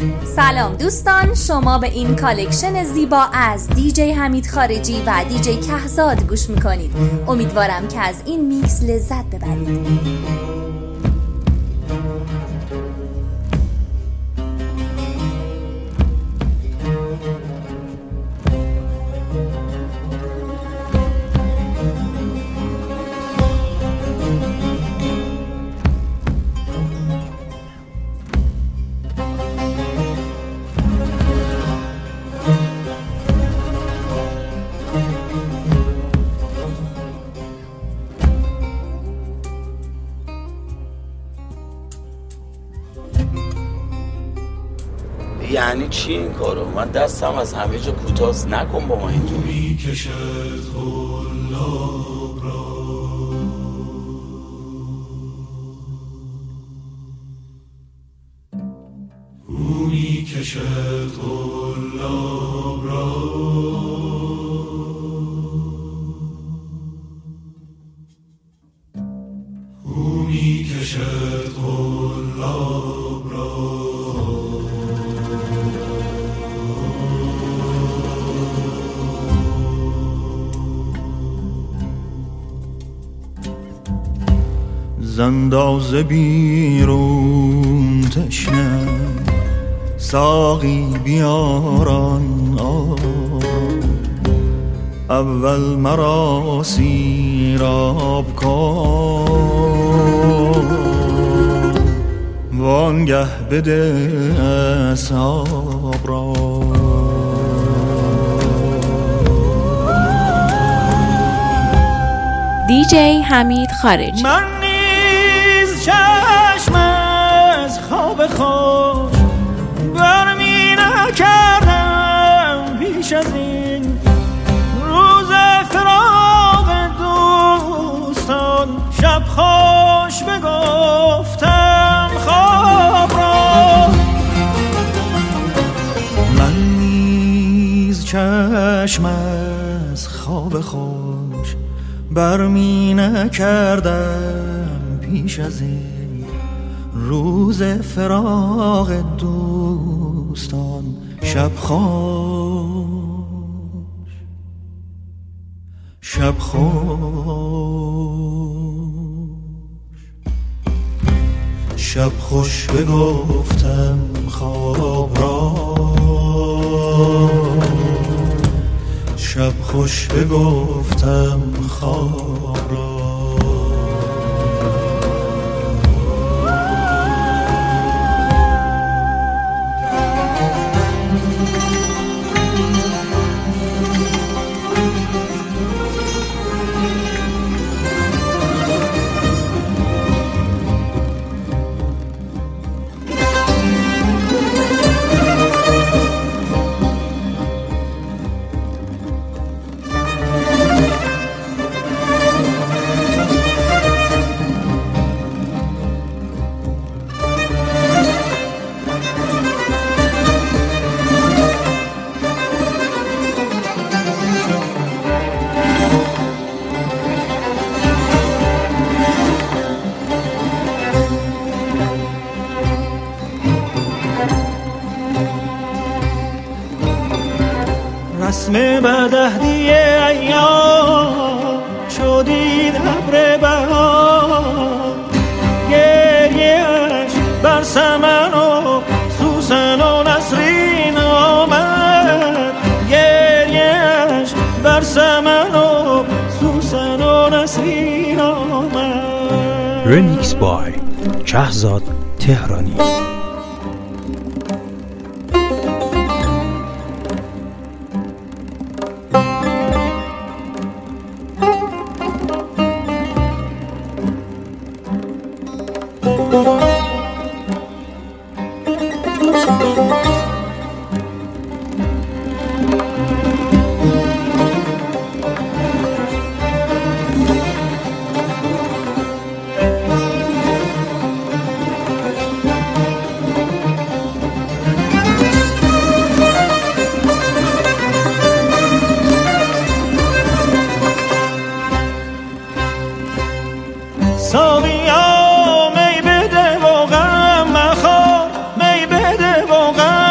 سلام دوستان، شما به این کالکشن زیبا از دیجی حمید خارجی و دیجی کهزاد گوش میکنید. امیدوارم که از این میکس لذت ببرید. یعنی چی این کارو؟ من دستم از همه جا کوتاست، نکن با ما اینجوری. میکشد غلاب را او میکشد غلاب را او میکشد غلاب را زنداز بیرون تشنه ساقی بیاران اول مرا سیراب کن وانگه بده اصحاب را. دیجی حمید خارجی. چشم از خواب خوش برمی نکردم پیش از این روز فراق دوستان شب خوش بگفتم خواب را. من نیز چشم از خواب خوش برمی نکردم پیش از این روز فراق دوستان شب خوش شب خوش بگفتم خواب را. شب خوش بگفتم خواب را. رسم بدهدی ایام شدید ابر بهار گریه‌اش بر سمن و سوسن و نسرین آمد. گریه‌اش بر سمن و سوسن و نسرین آمد. رمیکس بای کهزاد تهرانی. ساقیا می بده و غم مخور، می بده و غم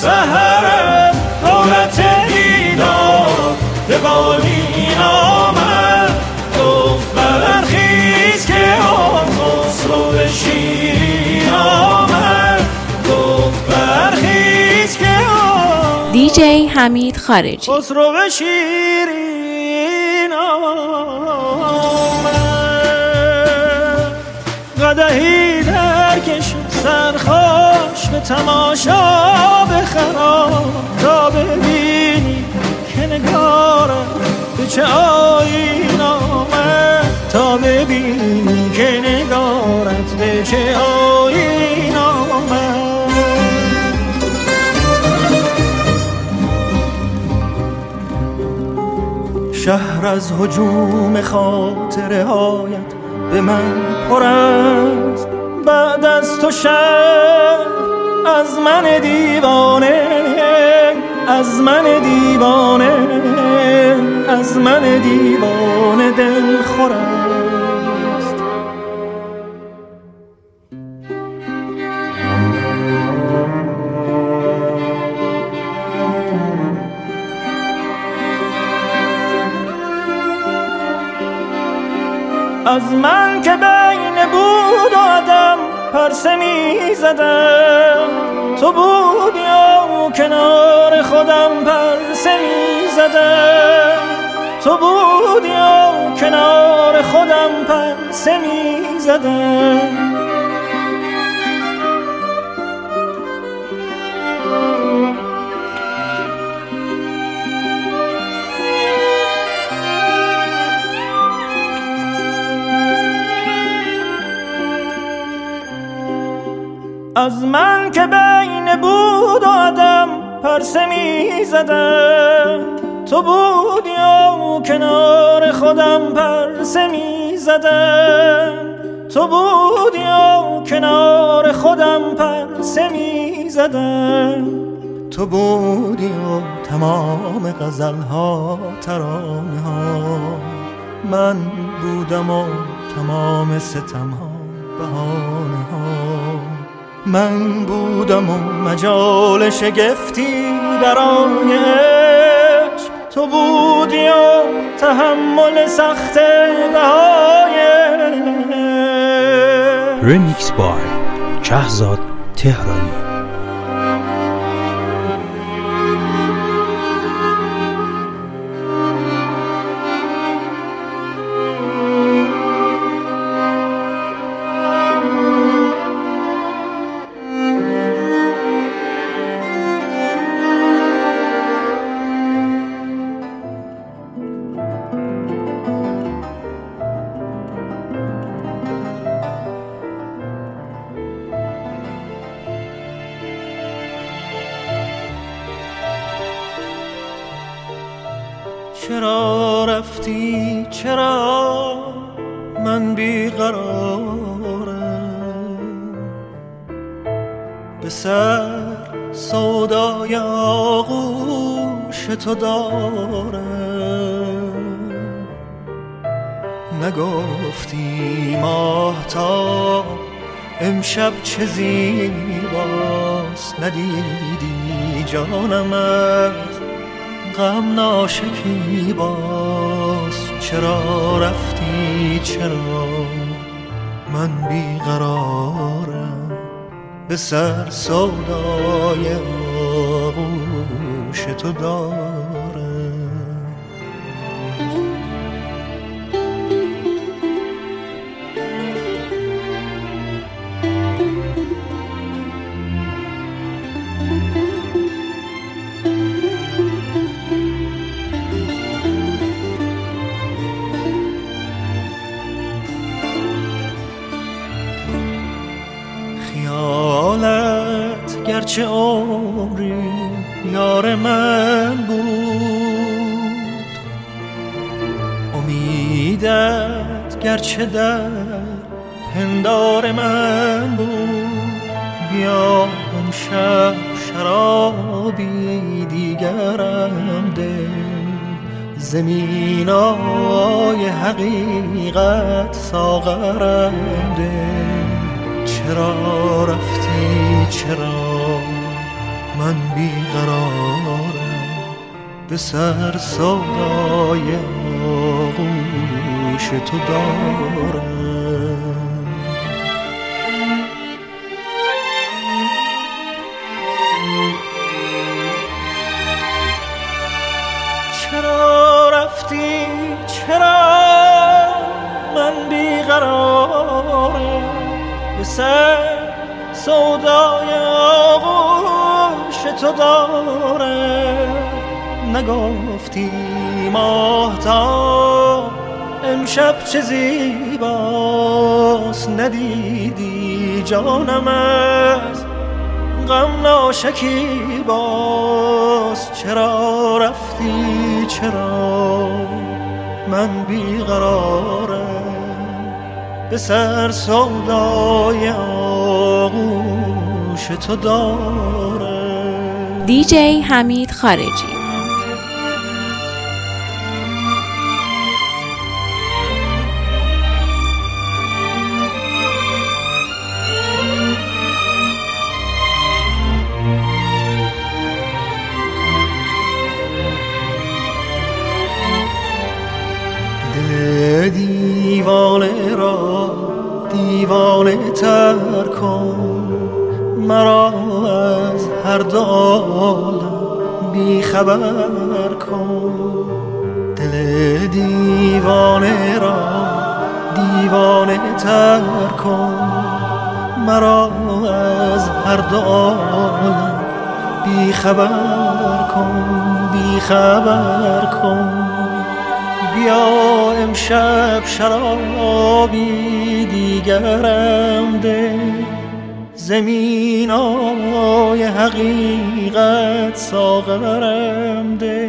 سحر حالت ایدار به بالین آمد، گفت برخیز که آن خسرو شیرین آمد، گفت برخیز که آن دیجی حمید خارجی خسرو شیرین آمد. قدحی درکش سرخوش به تماشا بخرام، تا ببینی که نگارم به چه آیین آمد، تا ببینی که نگارت به چه آیین آمد. شهر از هجوم خاطره هایت به من پر است، بعد از تو شهر از من دیوانه، از من دیوانه، از من دیوانه دل خور است. از من که بین بود و آدم پرسه می زدم، تو بودی و کنار خودم پرسه می زدم، تو بودی و کنار خودم پرسه می زدم. از من که بین بود و آدم پرسه می زدم، تو بودی و کنار خودم پرسه می زدم، تو بودی و کنار خودم پرسه می زدم، تو بودی و تمام غزل‌ها ترانه ها، من بودم و تمام ستم‌ها بهانه ها، من بودم و مجال شگفتی برای عشق، تو بودی و تحمل سخت بهای. ریمیکس بای کهزاد تهرانی. چرا رفتی چرا من بیقرارم، به سر سودای آغوش تو دارم، نگفتی ماهتاب امشب چه زیباست، ندیدی جانم از غم ناشکیباست. چرا رفتی چرا من بیقرارم، به سر سودای آغوش تو دارم. خیالت گرچه عمری یار من بود، امیدت گرچه در پندار من بود، بیا امشب شرابی دیگرم ده، زمینای حقیقت ساغرم ده. چرا رفتی چرا من بیقرارم به سر سودای آغوش تو دارم. چرا رفتی چرا من بیقرارم به سر سودای آغوش تو دارم. نگفتی ماهتاب امشب چه زیباست، ندیدی جانم از غم ناشکیباست. چرا رفتی چرا من بیقرارم به سر سودای آغوش تو دارم. دیجی حمید خارجی. دیوانه را دیوانه تر کن، مرا از هر دو عالم بی خبر کن. دل دیوانه را دیوانه تر کن، مرا از هر دو عالم بی خبر کن، بی خبر کن. بیا امشب شرابی دیگرم ده، زمینای حقیقت ساغرم ده،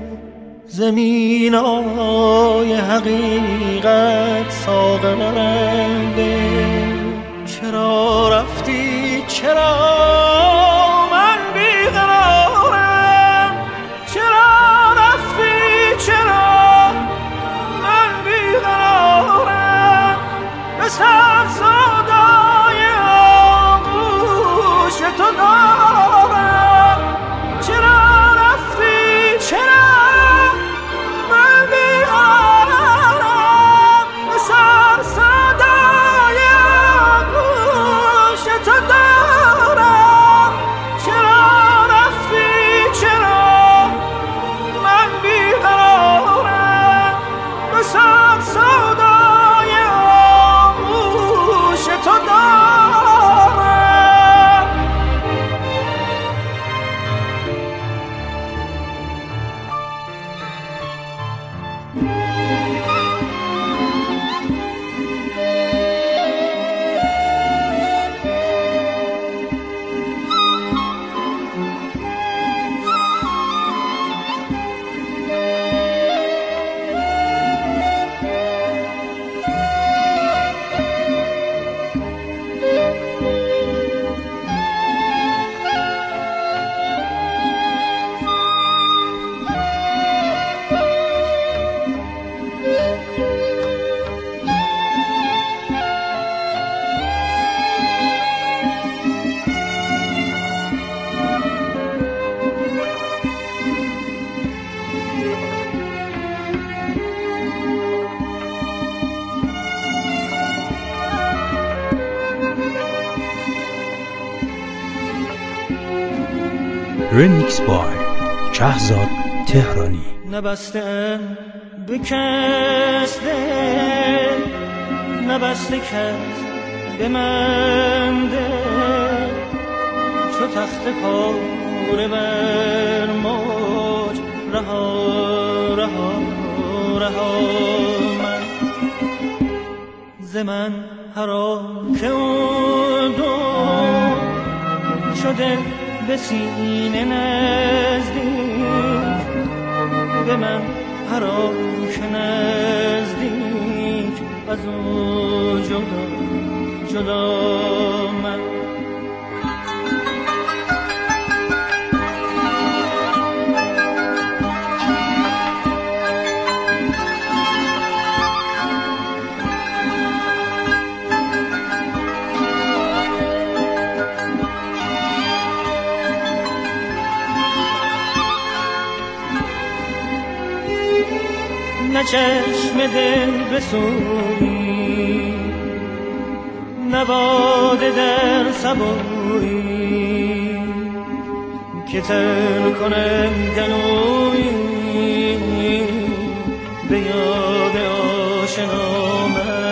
زمینای حقیقت ساغرم ده. چرا رفتی چرا من بیقرارم، چرا رفتی چرا به سر سودای آغوش تو دارم. چرا رفتی چرا من بیقرارم به سر سودای آغوش تو دارم. چرا رفتی چرا من بیقرارم به سر سودای تو دارم. رمیکس بای کهزاد تهرانی. نبسته بکس دل، نبسته کس به من دل، چو تخت پاره بر موج رها رها رها من ز من هرا که اون دو شده به سینه نزدیک، به من هرا که نزدیک از او جدا جدا من. نه چشم دل بسویی، نه باده در صبویی که تر کنم گلویی به یاد آشنا من.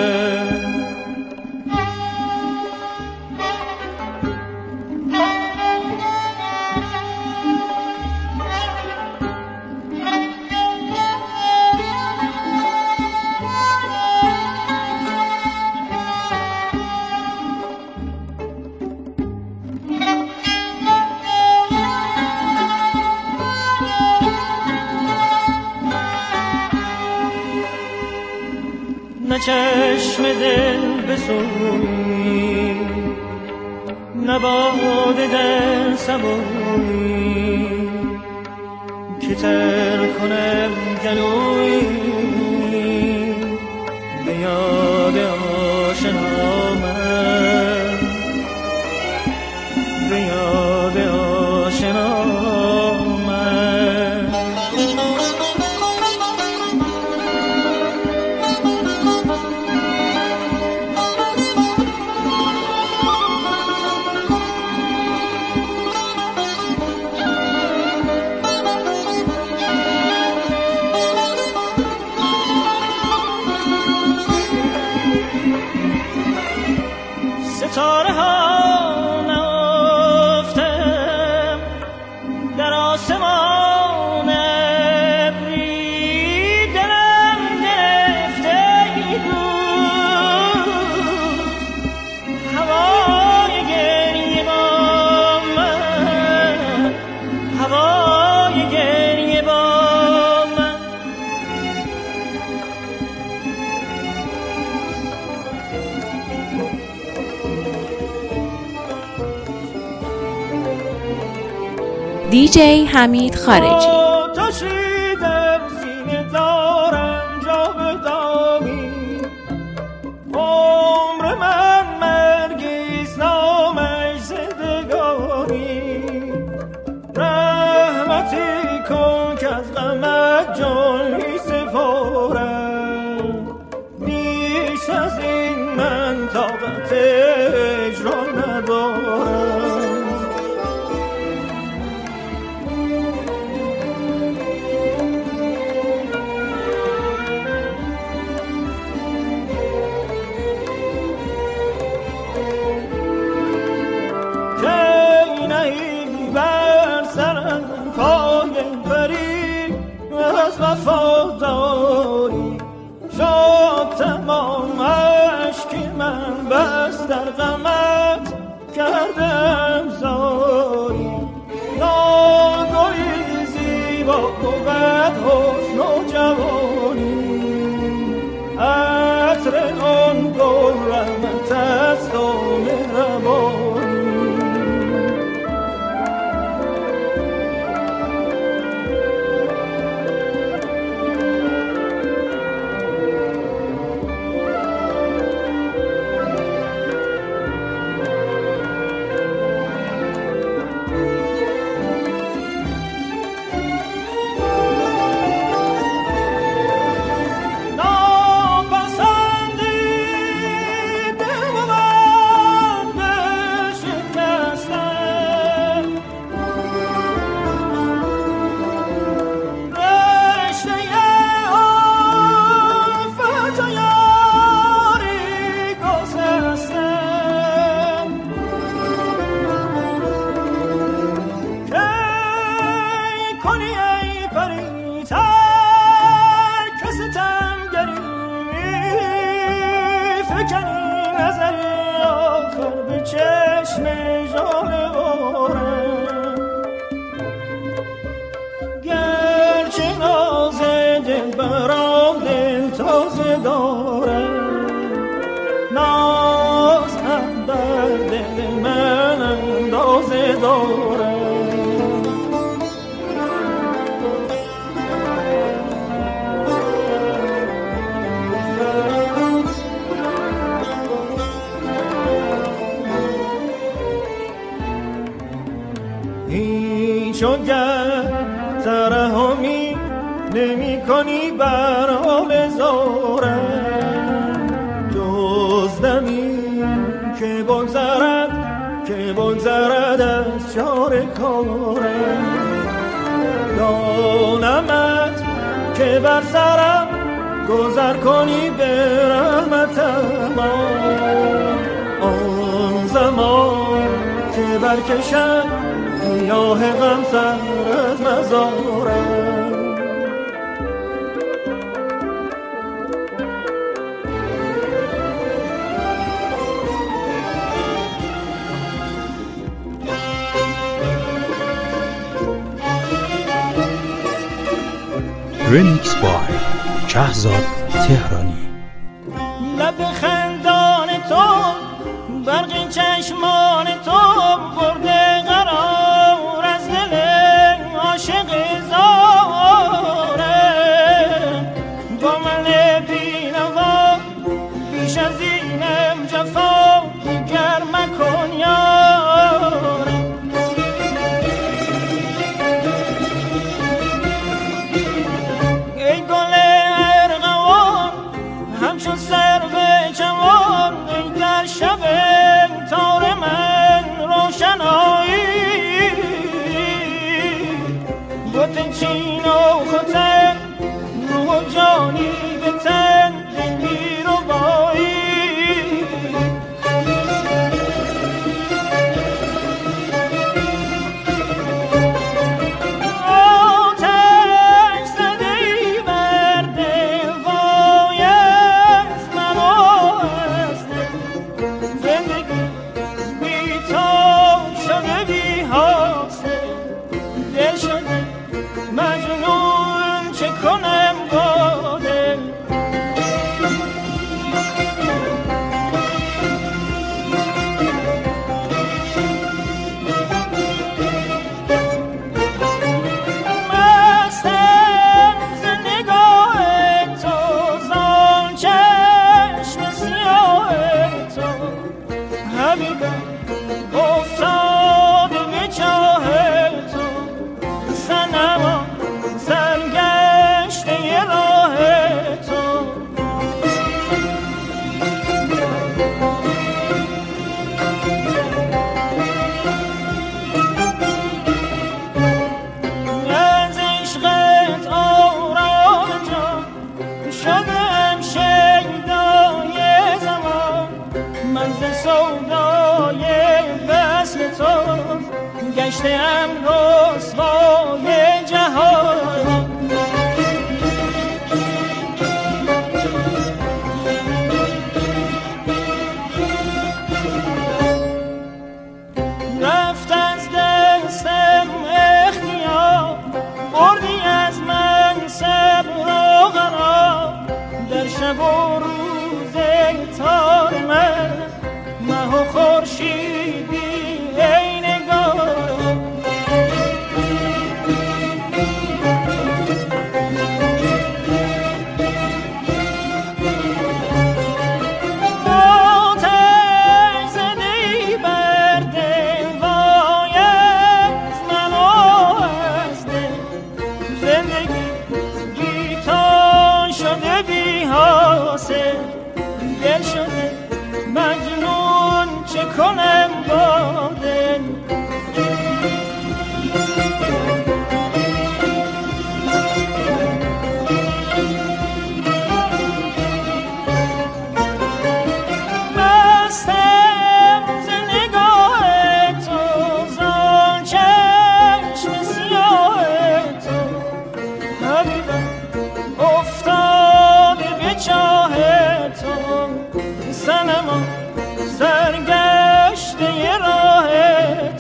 نه چشم دل بسویی، نه باده در صبویی که تر کنم گلویی به یاد آشنا من، به یاد آشنا من. ستاره ها نافتم در آسمان ابری، دلم گرفته روز هوای گریه با من، هوای گریه با من. دیجی حمید خارجی. آتشی در سینه دارم جا به دامی، عمر من مرگیست نامش زندگانی. رحمتی کن که از غمت جان می سپارم، بیش از این من طاقت اجرا ندارم. از وفاداری شد تمام عشقی من، بس در غمت کردم زاری. ناگهی زیبا بود حسن و جوانی، عطر آن گل رحمت است و مهربانی. نمی کنی بر حال زارم جزدمی که بگذرد از چار کارم دانمت که بر سرم گذر کنی به رحمتم آن زمان که برکشد گیاه غم سر از مزارم رمیکس بای کهزاد تهرانی. لب خندان تو برق چشمان تو برده قرار از دل عاشق زارم با من بی‌نوا بیش از اینم جفا دیگر مکن یارم ای گل ارغوان همچون سر به جوان ای در شب تار من روشنایی بوتن چین و خطن روح و جانی به تن دلی رو بایی گشتم رسوای جهان رفت از دستم اختیار بردی از من صبر و قرار در شب و روز تار من مه و خورشیدی ای نگار آتش زدی بر دلوای از من و از دل زندگی بی تو شده بی حاصل دل شده مجنون چه کنم با دل مستم ز نگاه تو زان چشم سیاه تو حبیبم افتاده به چاه تو صنما سرگشته راه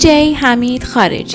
دیجی حمید خارجی.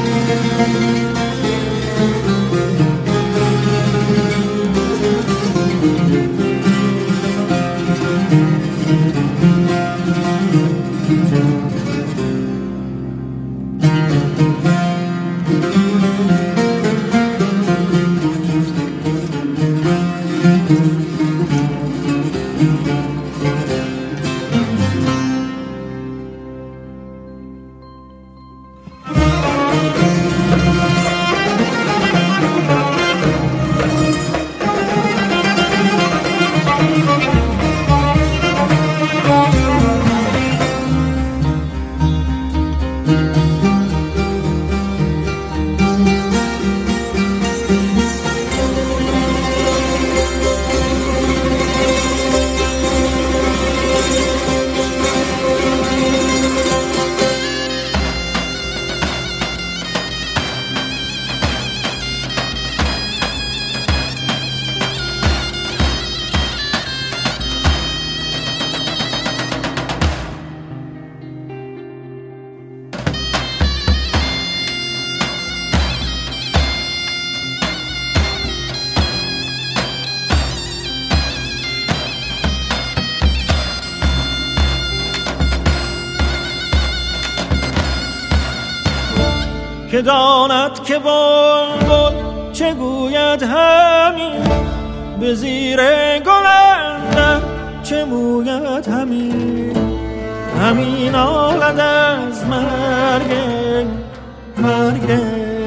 که داند که بلبل چه گوید همین، به زیر گل اندر چه موید همین، همین آلد از مرگ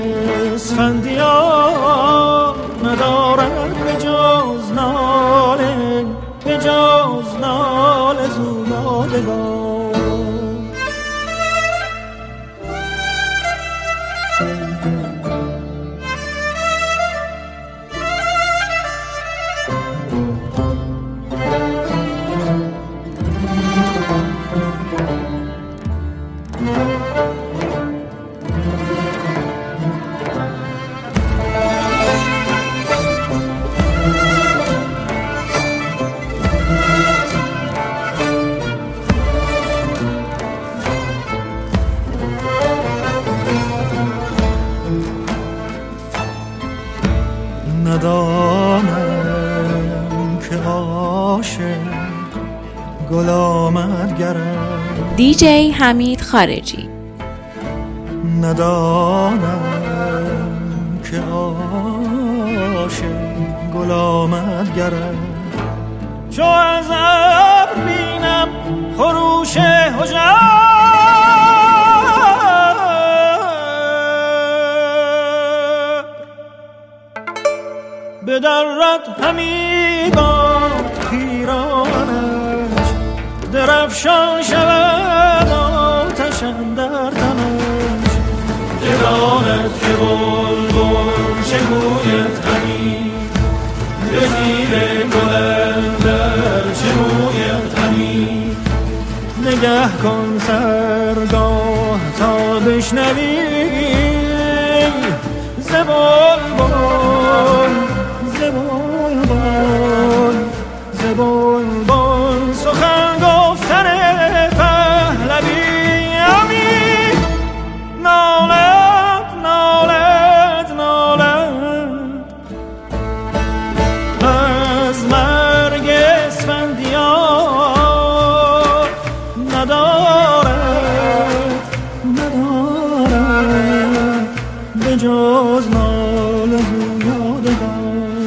اسفندیار، ندارد به جز ناله زویادگان. ندانم که عاشق گل آمد گرم، دیجی حمید خارجی. ندانم که عاشق گل آمد گرم، چو از ابر بینم خروش هژبر، بدرد همی باد پیرانش، درفشان شود آتش اندر تنش، بداند که بلبل چه گوید همی، به زیر گل اندر چه موید همی، نگه کن سرگاه تا بشنوی ز بلبل سخن گفتن پهلوی، همی نالد از مرگ اسفندیار، ندارد به جز ناله زویادگان.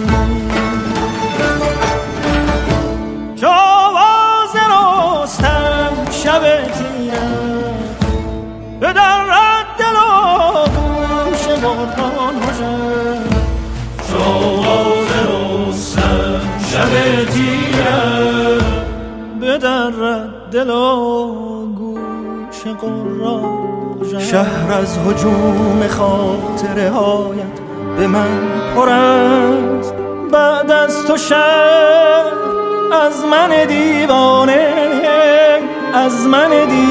شب تیرم به درد دل و گوش باران هژبر، شواز رستم شب تیرم به درد دل و گوش قران هژبر. شهر از هجوم خاطره هایت به من پر است، بعد از تو شهر از من دیوانه، از من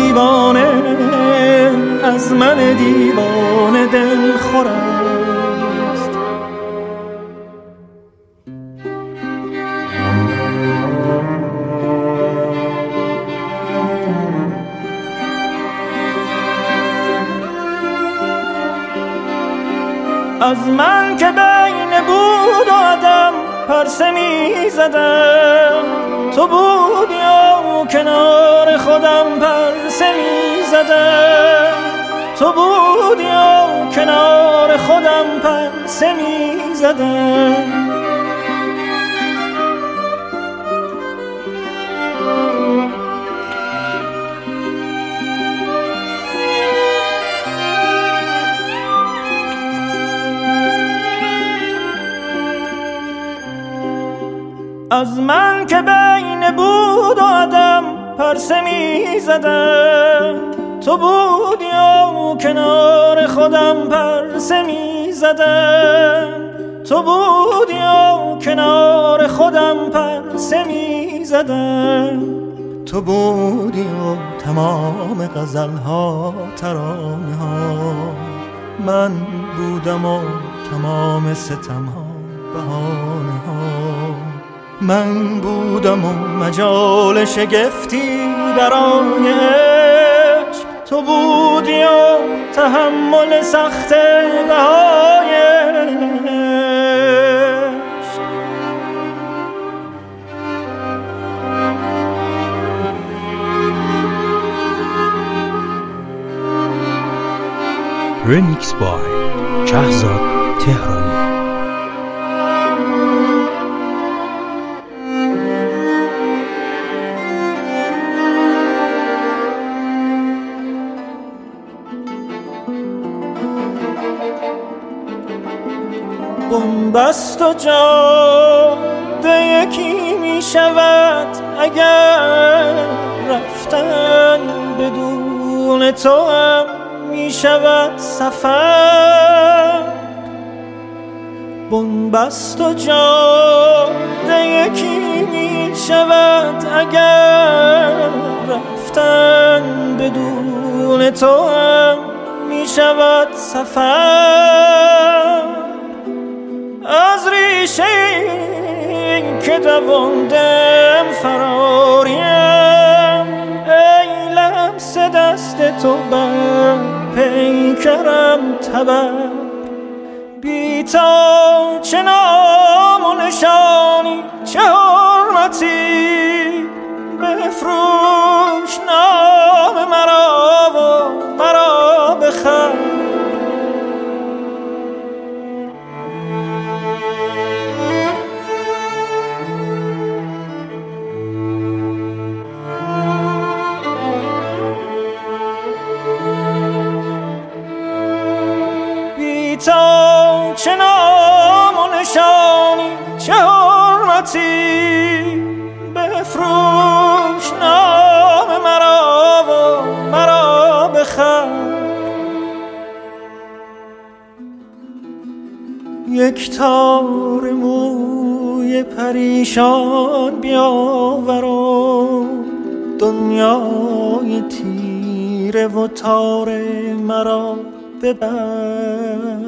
دیوانه دل خور است. از من که بین بود و عدم پرسه می زدم، تو بودی و کنار خودم پرسه می زدم، تو بودی و کنار خودم پرسه می زدم. از من که بین بود و عدم پرسه می زدم، تو بودی و کنار خودم پرسه می زدم، تو بودی و کنار خودم پرسه می زدم، تو بودی و تمام غزل‌ها ترانه ها، من بودم و تمام ستم‌ها بهانه ها، من بودم و مجال شگفتی برای عشق، تو بودی و تحمل سخت بهای عشق. ریمیکس بای کهزاد تهرانی. بنبست و جاده یکی می شود اگر رفتن بدون تو هم می شود سفر. بنبست و جاده یکی می شود اگر رفتن بدون تو هم می شود سفر. از ریشه این که دواندم فراریم، ای لمس دست تو بر پیکرم تبر. بی تا چه نام و نشانی چه حرمتی، بفروش نام مرا و مرا بخر. تا چه نام و نشانی چه حرمتی، بفروش نام مرا و مرا بخر. یک تار موی پریشان بیاور و دنیای تیره و تار مرا ببر.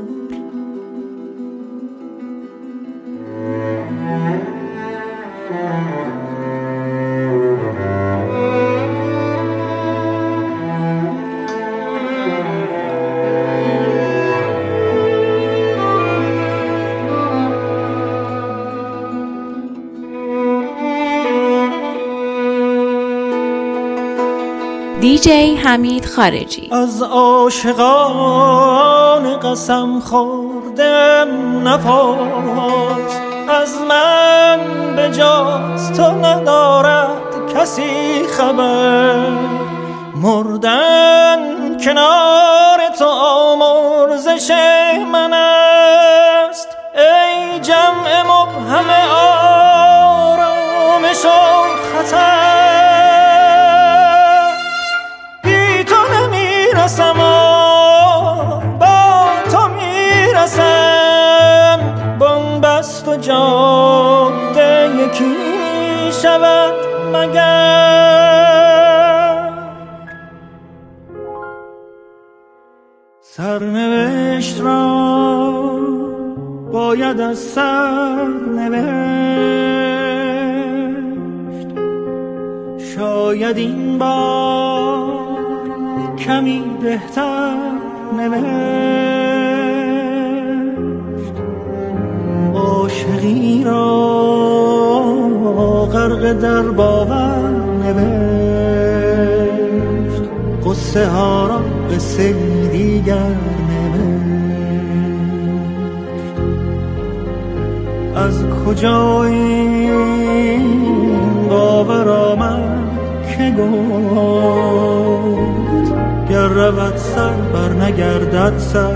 دیجی حمید خارجی. از عاشقان قسم خوردم نپرس، از من به جز تو ندارد کسی خبر. مردن کنار تو آمرزش من است، ای جمع مبهم آرامش و خطر. با تو میرسم، بنبست و جاده یکی می شود مگر. سرنوشت را باید از سر نوشت، شاید این بار کمی بهتر نوشت. غرق در باور نوشت، قصه ها را قصه دیگر نوشت. از کجا این باور آمد که گفت گر رود سر بر نگردد سر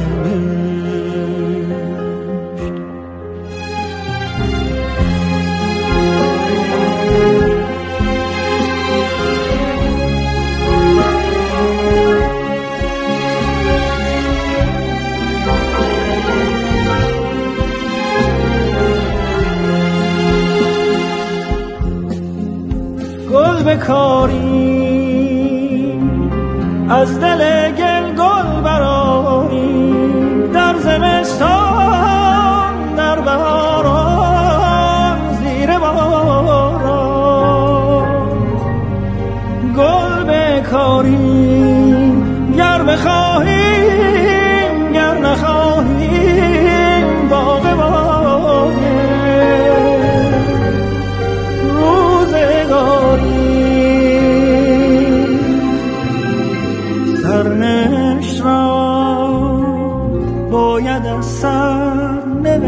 بکاری از دل گل گل براری، در زمستان در بهاران زیر باران. گل بکاری گر بخواهیم گر نخواهیم باغ باغه روزگاری. سرنوشت را باید از سر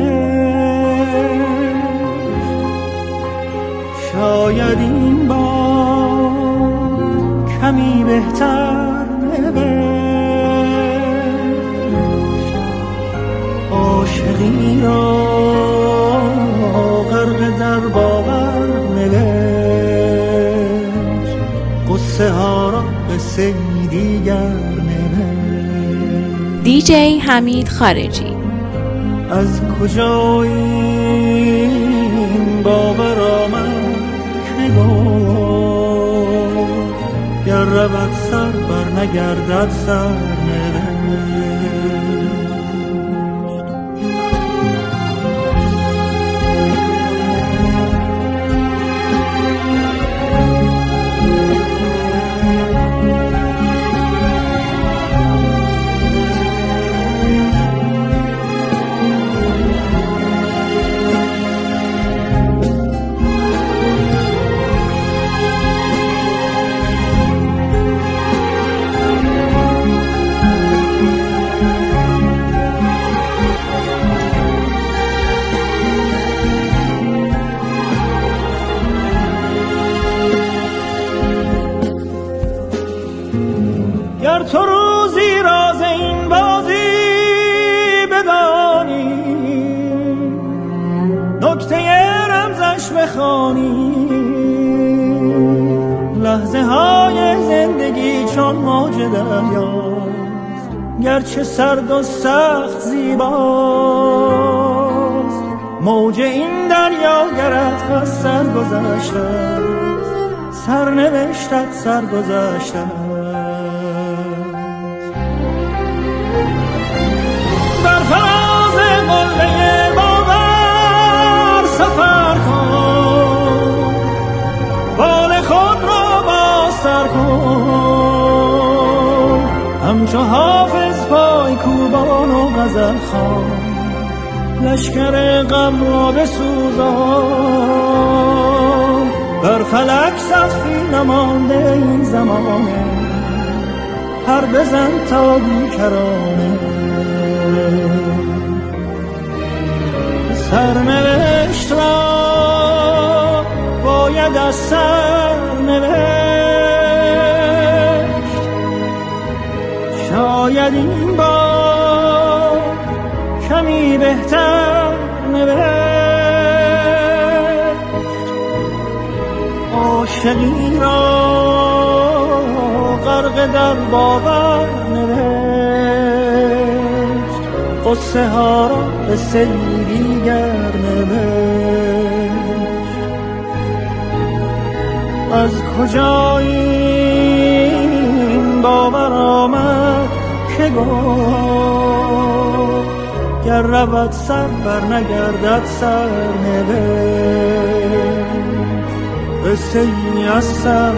نوشت، شاید این بار کمی بهتر نوشت. عاشقی را غرق در باور نوشت، قصه ها را قصه دیگر نوشت. دیجی حمید خارجی. از کجا این باور آمد که گفت گر رود سر بر نگردد سر نوشت. گر تو روزی راز این بازی بدانی، نکته رمزش بخوانی، لحظه های زندگی چون موج دریاست، گرچه سرد و سخت زیباست. موج این دریا گرت از سر گذشته، سرنوشتت سر گذشته. بر فراز قله باور سفر کن، بال خود را بازتر کن، همچو حافظ پای کوبان و غزل خوان، لشکر غم را بسوزان. بر فلک سقفی نمانده این زمانه، پر بزن تا بیکرانه. سرنوشت را باید از سر نوشت، شاید این بار کمی بهتر نوشت. عاشقی را غرق در باور نوشت، قصه ها را قصه دیگر نوشت. از کجا این باور آمد که گفت گر رود سر بر نگردد سر نوشت، قصه ای از سر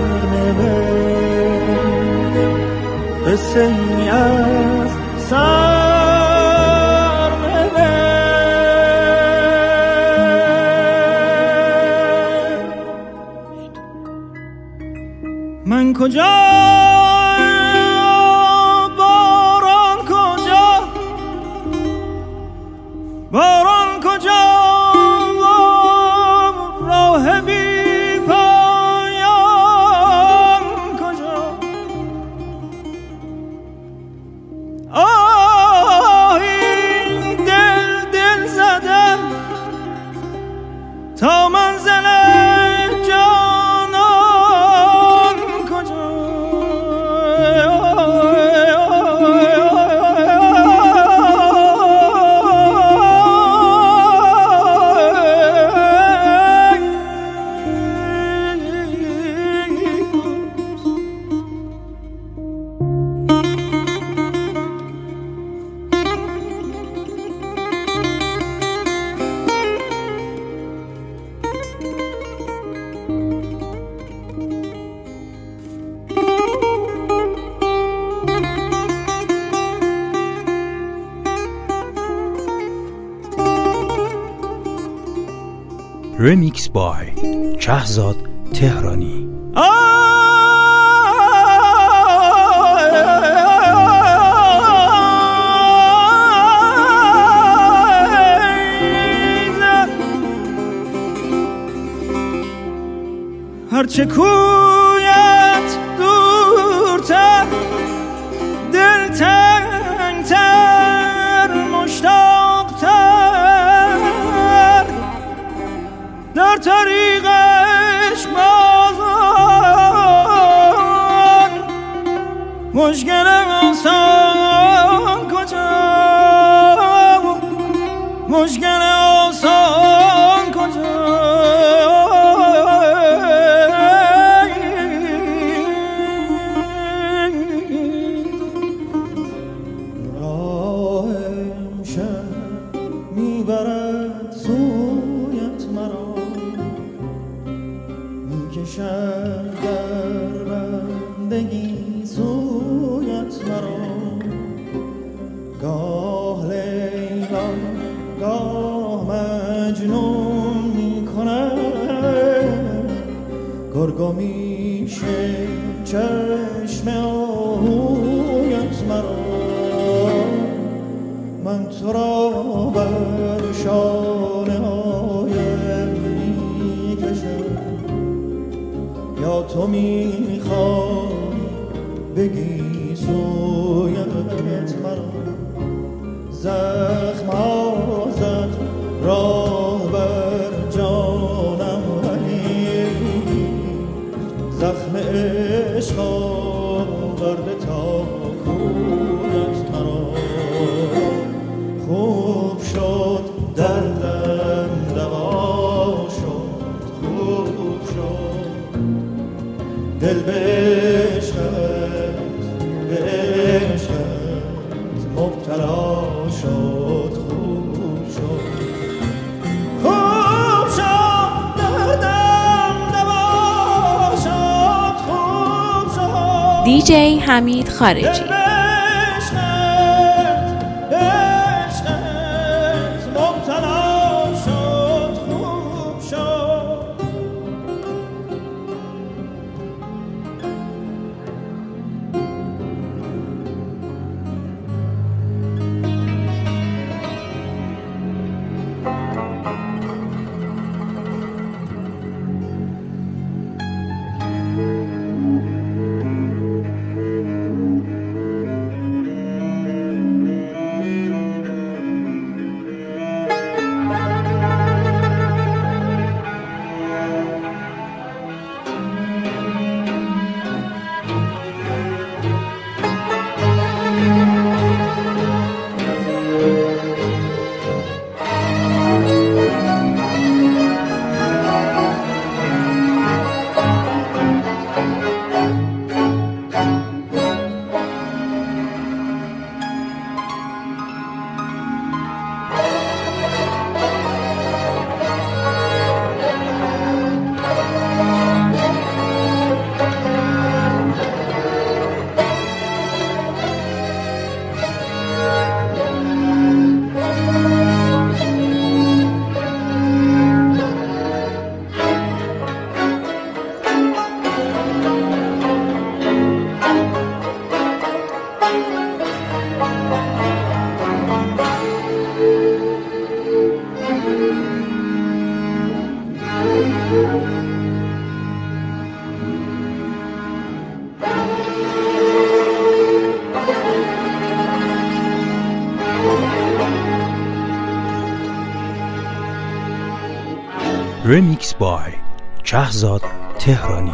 نوشت، قصه ای از سر. کجا باران کجا باران کجا راه بی پایان کجا این دل زدم تا منزل جانان کجا رمیکس بای کهزاد تهرانی. هرچه کویت دورتر دلتنگتر مشتاقتر در طریقش بازان مشکل آسان کجا مشکل آسان کجا میبرد سویت مرا میکشد در بندگی سویت مرا گاه لیلا گاه مجنون میکند گرگو میشه چشم آهویت مرا من تو را بر شانه هایم میکشم یا تو میخوای بگی سویت مرا زخم ها زد راه بر جانم ولی زخم عشق آورده تا کویت مرا خوب شد دردم دوا شد خوب شد دل به عشقت مبتلا شد خوب شد دردم دوا شد خوب شد دیجی حمید خارجی. Remix by کهزاد تهرانی.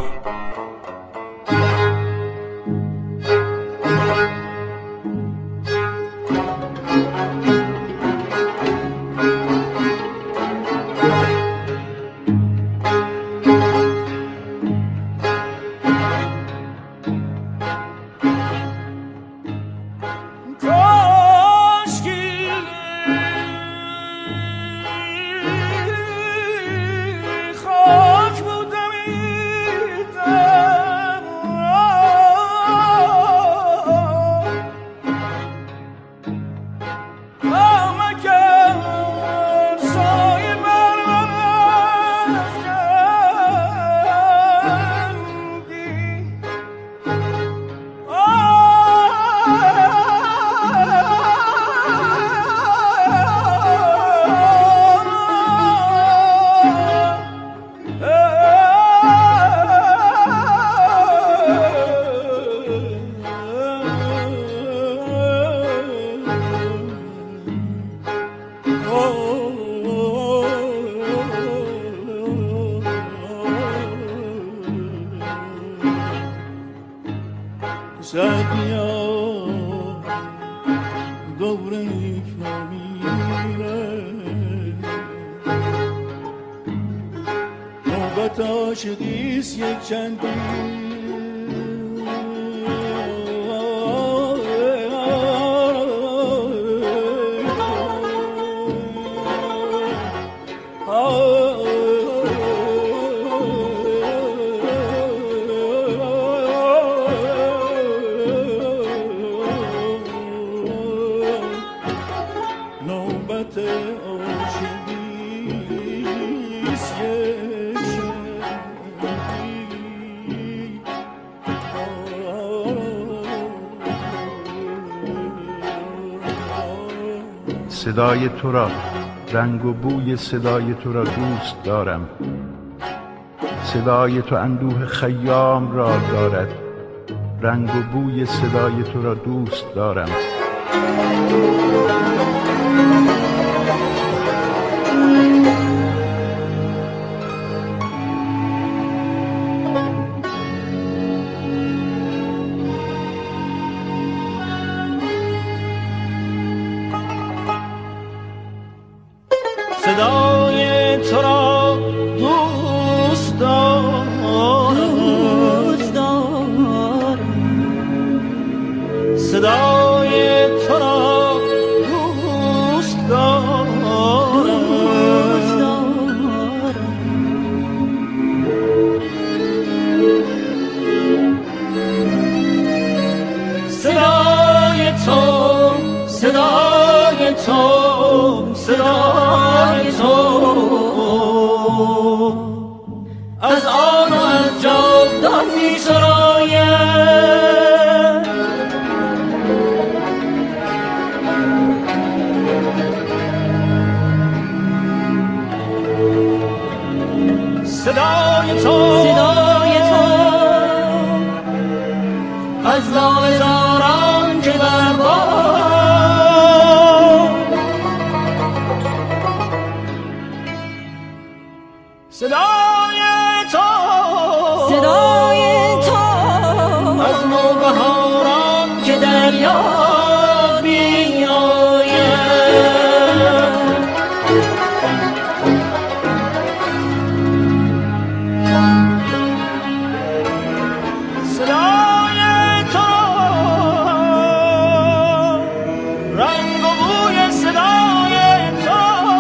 عاشقیست یک چندی نوبت عاشقیست صدای تو را، رنگ و بوی صدای تو را دوست دارم. صدای تو اندوه خیام را دارد. رنگ و بوی صدای تو را دوست دارم. صدای تو را دوست دارم، صدای تو را دوست دارم، صدای تو، صدای تو، صدای تو از آن و از جاودان می سراید. صدای تو، صدای تو از لاله زاران که در باد، صدای تو، صدای تو از نوبهاران که در یاد میآید. صدای تو رنگ و بوی صدای تو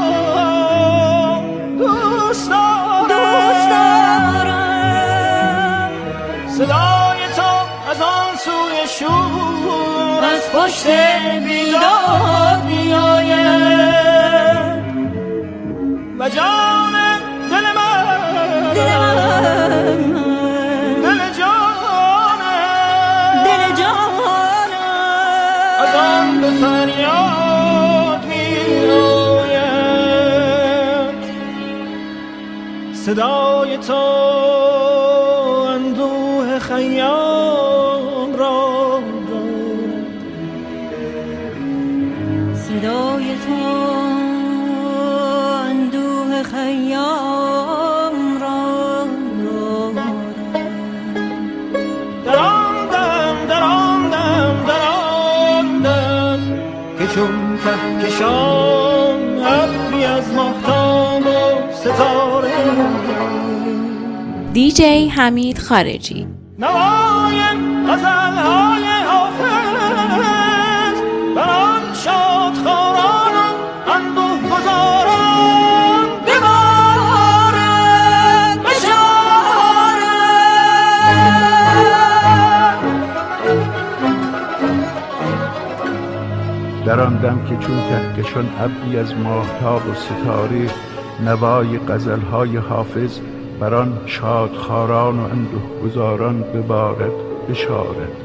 دوست دارم. صدای تو از آن سوی شور از پشت بیداد میآید و جان دل من، دل جانم از آن به فریاد میآید. صدای تو اندوه خیام را دارد، صدای تو اندوه خیام را دارد. در آن دم که چون کهکشان ابری از ماهتاب و ستاره. دیجی حمید خارجی. نوای غزل‌های حافظ بر آن شادخواران و اندوه گذاران ببارد بشارد. در آن دم که چون کهکشان ابری از ماهتاب و ستاره، نوای غزل‌های حافظ بر آن شادخواران و اندوهگذاران ببارد بشارد.